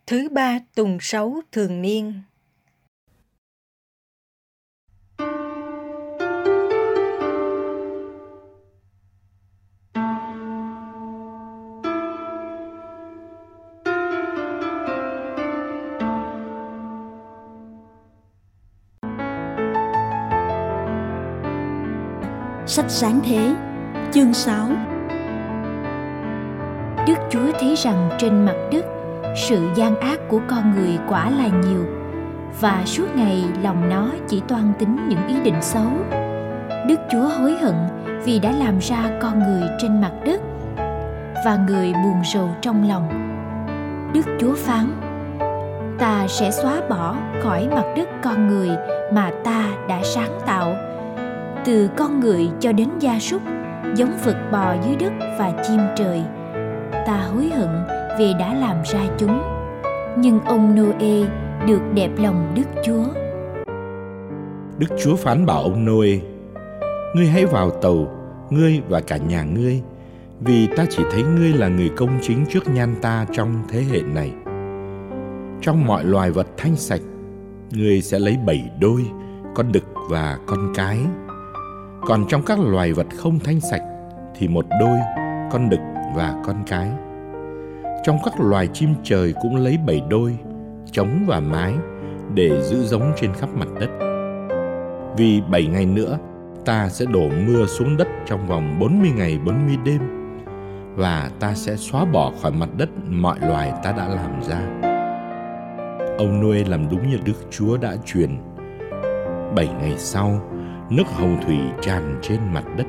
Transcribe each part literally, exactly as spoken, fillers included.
Thứ ba tuần sáu thường niên. Sách Sáng Thế, chương sáu. Đức Chúa thấy rằng trên mặt đất sự gian ác của con người quả là nhiều, và suốt ngày lòng nó chỉ toan tính những ý định xấu. Đức Chúa hối hận vì đã làm ra con người trên mặt đất, và người buồn rầu trong lòng. Đức Chúa phán: Ta sẽ xóa bỏ khỏi mặt đất con người mà ta đã sáng tạo, từ con người cho đến gia súc, giống vật bò dưới đất và chim trời. Ta hối hận vì đã làm ra chúng. Nhưng ông Nô-ê được đẹp lòng Đức Chúa. Đức Chúa phán bảo ông Nô-ê: Ngươi hãy vào tàu, ngươi và cả nhà ngươi, vì ta chỉ thấy ngươi là người công chính trước nhan ta trong thế hệ này. Trong mọi loài vật thanh sạch, ngươi sẽ lấy bảy đôi, con đực và con cái. Còn trong các loài vật không thanh sạch thì một đôi, con đực và con cái. Trong các loài chim trời cũng lấy bảy đôi, trống và mái, để giữ giống trên khắp mặt đất. Vì bảy ngày nữa ta sẽ đổ mưa xuống đất trong vòng bốn mươi ngày bốn mươi đêm, và ta sẽ xóa bỏ khỏi mặt đất mọi loài ta đã làm ra. Ông Nô-ê làm đúng như Đức Chúa đã truyền. Bảy ngày sau, nước hồng thủy tràn trên mặt đất.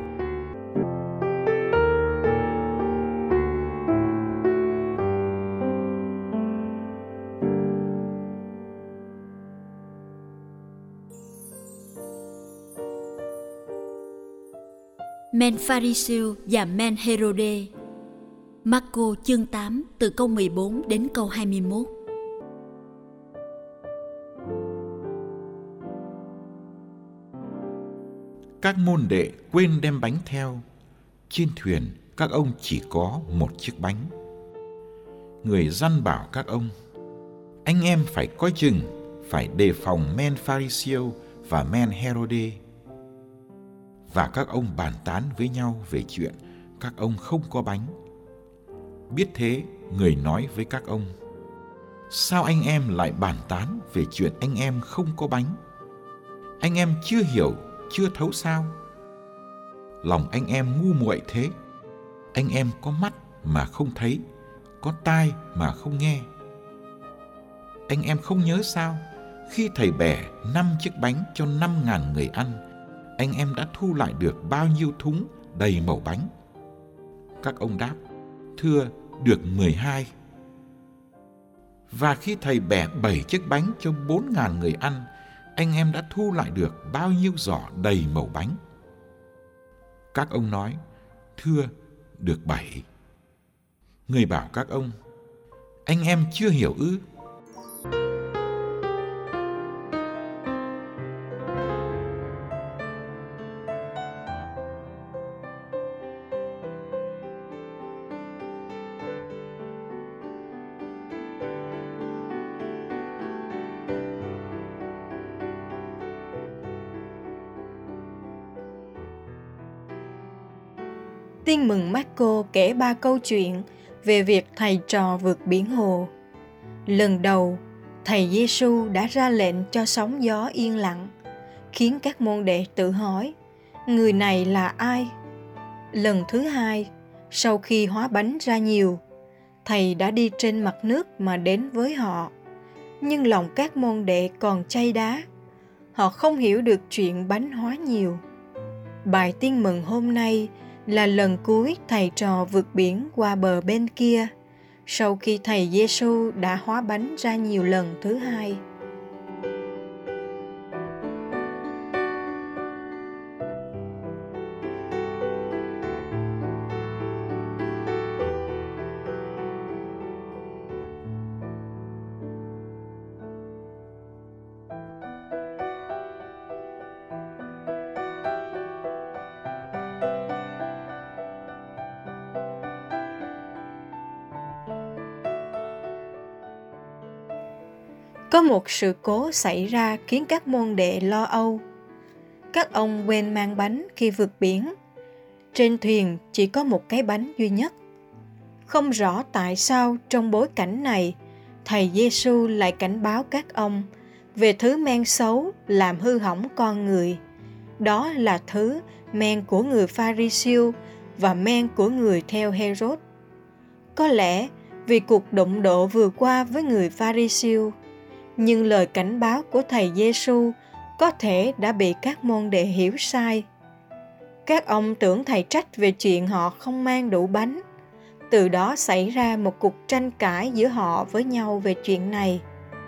Men Pha-ri-siêu và Men Hê-rô-đê. Marco chương tám từ câu mười bốn đến câu hai mươi mốt. Các môn đệ quên đem bánh theo. Trên thuyền các ông chỉ có một chiếc bánh. Người dặn bảo các ông: Anh em phải coi chừng, phải đề phòng Men Pha-ri-siêu và Men Hê-rô-đê. Và các ông bàn tán với nhau về chuyện các ông không có bánh. Biết thế, người nói với các ông: Sao anh em lại bàn tán về chuyện anh em không có bánh? Anh em chưa hiểu, chưa thấu sao? Lòng anh em ngu muội thế. Anh em có mắt mà không thấy, có tai mà không nghe. Anh em không nhớ sao? Khi thầy bẻ năm chiếc bánh cho năm ngàn người ăn, anh em đã thu lại được bao nhiêu thúng đầy mẩu bánh? Các ông đáp: Thưa, được mười hai. Và khi thầy bẻ bảy chiếc bánh cho bốn ngàn người ăn, anh em đã thu lại được bao nhiêu giỏ đầy mẩu bánh? Các ông nói: Thưa, được bảy. Người bảo các ông: Anh em chưa hiểu ư? Tin mừng Marco kể ba câu chuyện về việc thầy trò vượt biển hồ. Lần đầu, thầy Giêsu đã ra lệnh cho sóng gió yên lặng, khiến các môn đệ tự hỏi: người này là ai? Lần thứ hai, sau khi hóa bánh ra nhiều, thầy đã đi trên mặt nước mà đến với họ. Nhưng lòng các môn đệ còn chai đá. Họ không hiểu được chuyện bánh hóa nhiều. Bài tin mừng hôm nay là lần cuối thầy trò vượt biển qua bờ bên kia, sau khi thầy Giêsu đã hóa bánh ra nhiều lần thứ hai. Có một sự cố xảy ra khiến các môn đệ lo âu. Các ông quên mang bánh khi vượt biển. Trên thuyền chỉ có một cái bánh duy nhất. Không rõ tại sao trong bối cảnh này, Thầy Giêsu lại cảnh báo các ông về thứ men xấu làm hư hỏng con người. Đó là thứ men của người Pha-ri-siêu và men của người theo Hê-rốt. Có lẽ vì cuộc đụng độ vừa qua với người Pha-ri-siêu, nhưng lời cảnh báo của Thầy Giêsu có thể đã bị các môn đệ hiểu sai. Các ông tưởng Thầy trách về chuyện họ không mang đủ bánh. Từ đó xảy ra một cuộc tranh cãi giữa họ với nhau về chuyện này.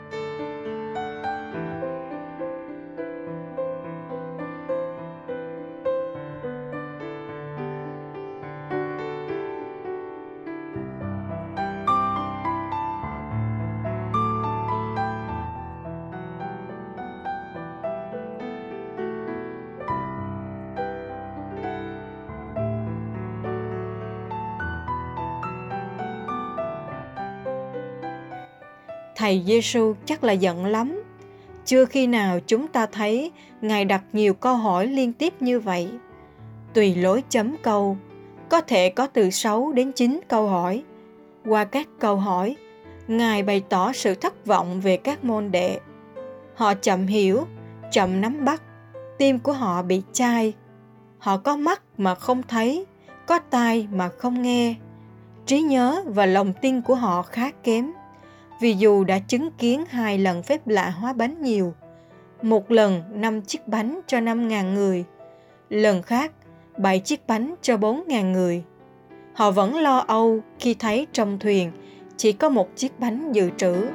Thầy Giêsu chắc là giận lắm. Chưa khi nào chúng ta thấy Ngài đặt nhiều câu hỏi liên tiếp như vậy. Tùy lối chấm câu, có thể có từ sáu đến chín câu hỏi. Qua các câu hỏi, Ngài bày tỏ sự thất vọng về các môn đệ. Họ chậm hiểu, chậm nắm bắt, tim của họ bị chai. Họ có mắt mà không thấy, có tai mà không nghe. Trí nhớ và lòng tin của họ khá kém. Vì dù đã chứng kiến hai lần phép lạ hóa bánh nhiều, một lần năm chiếc bánh cho năm ngàn người, lần khác bảy chiếc bánh cho bốn ngàn người, họ vẫn lo âu khi thấy trong thuyền chỉ có một chiếc bánh dự trữ.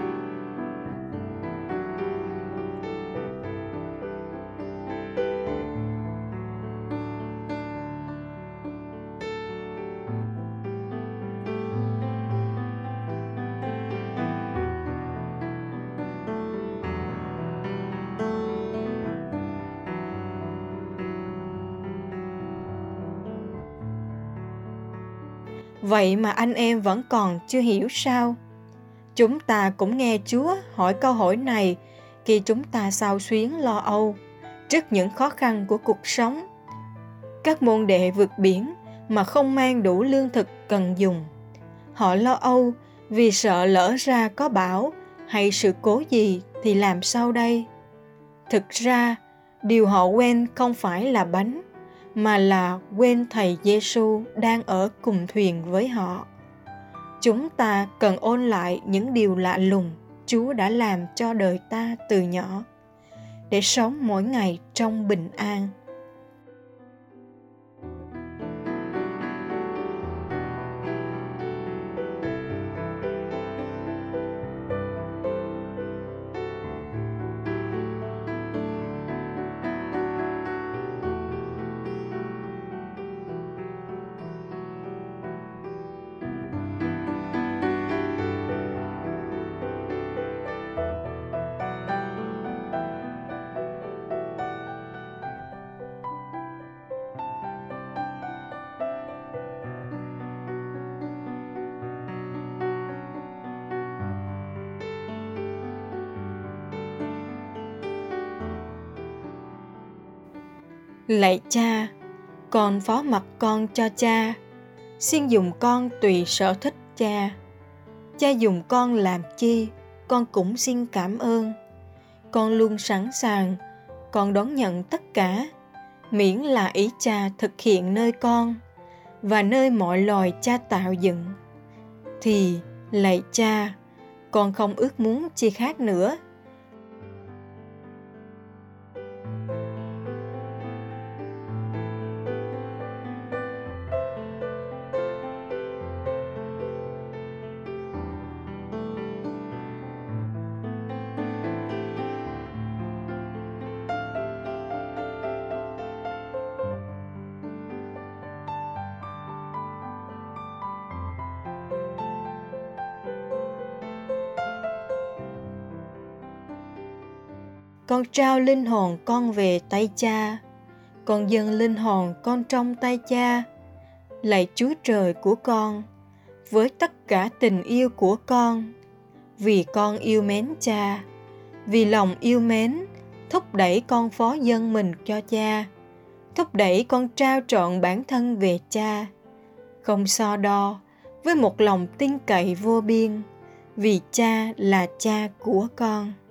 Vậy mà anh em vẫn còn chưa hiểu sao? Chúng ta cũng nghe Chúa hỏi câu hỏi này khi chúng ta xao xuyến lo âu trước những khó khăn của cuộc sống. Các môn đệ vượt biển mà không mang đủ lương thực cần dùng. Họ lo âu vì sợ lỡ ra có bão hay sự cố gì thì làm sao đây? Thực ra, điều họ quên không phải là bánh, mà là quên Thầy Giêsu đang ở cùng thuyền với họ. Chúng ta cần ôn lại những điều lạ lùng Chúa đã làm cho đời ta từ nhỏ, để sống mỗi ngày trong bình an. Lạy Cha, con phó mặc con cho Cha, xin dùng con tùy sở thích Cha. Cha dùng con làm chi, con cũng xin cảm ơn. Con luôn sẵn sàng, con đón nhận tất cả, miễn là ý Cha thực hiện nơi con và nơi mọi loài Cha tạo dựng. Thì, lạy Cha, con không ước muốn chi khác nữa. Con trao linh hồn con về tay Cha, con dâng linh hồn con trong tay Cha. Lạy Chúa Trời của con, với tất cả tình yêu của con, vì con yêu mến cha, vì lòng yêu mến thúc đẩy con phó dâng mình cho cha, thúc đẩy con trao trọn bản thân về cha, không so đo, với một lòng tin cậy vô biên, vì cha là cha của con.